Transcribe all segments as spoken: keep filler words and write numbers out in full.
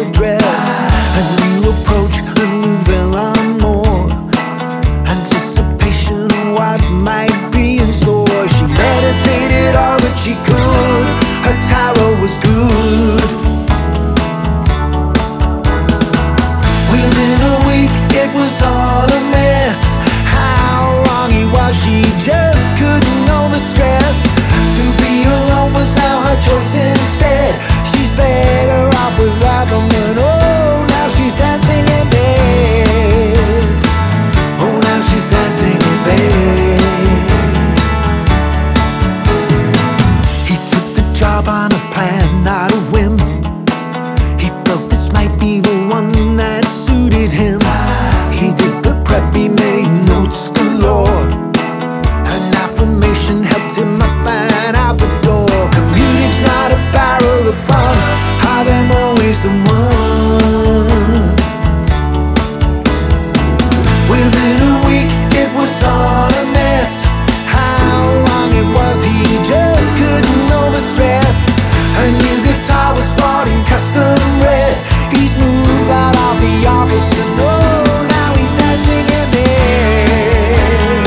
dress. A new approach, a new villain more. Anticipation of what might be in store. She meditated all that she could. Her tarot was good. Within a week it was all a mess. How wrong he was, she just couldn't know the stress. To be alone was now her choice instead. She's better off without them, and oh, now she's dancing in bed. Oh, now she's dancing in bed. He took the job on a plan, not a whim. He felt this might be the one that suited him. He did the prep, he made notes galore. An affirmation helped him up and out the door. Commuting's not a barrel of fun, how them always the one. Within a week it was all a mess. How long it was, he just couldn't know the stress. A new guitar was bought in custom red. He's moved out of the office and oh, now he's dancing in bed.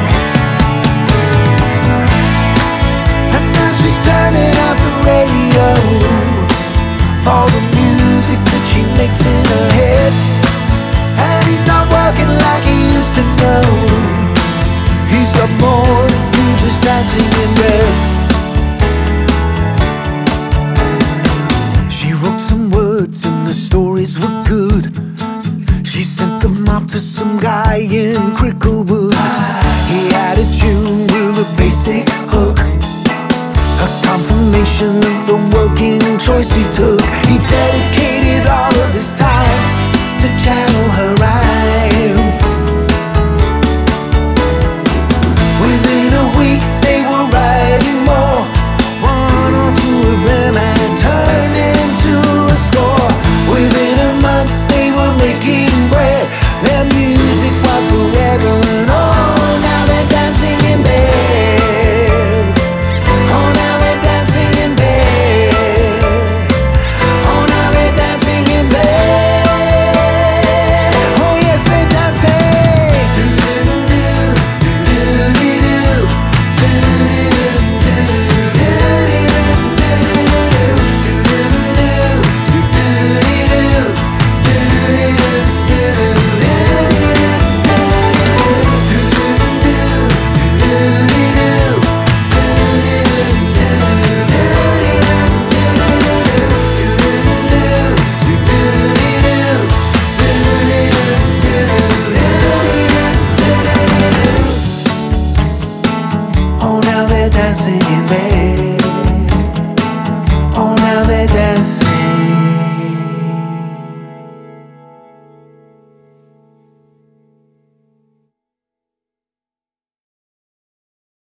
And now she's turning up the radio for the music that she makes in her head. And he's not working like he used to know. He's got more to do, just dancing in bed. She wrote some words and the stories were good. She sent them off to some guy in Cricklewood. He had a tune with a basic hook, a confirmation of the working choice he took.